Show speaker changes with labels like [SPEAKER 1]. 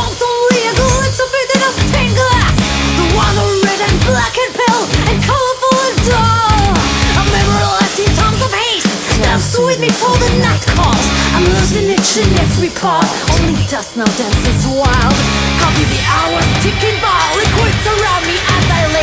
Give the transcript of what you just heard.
[SPEAKER 1] walked only a glimpse of it in a stained glass. The one red and black and pale and colorful and dull. A memory left in tons of haste. Dance with me for the night calls. I'm losing each and every part. Only dust now dances wild. Copy the hours ticking by. Liquids around me as I lay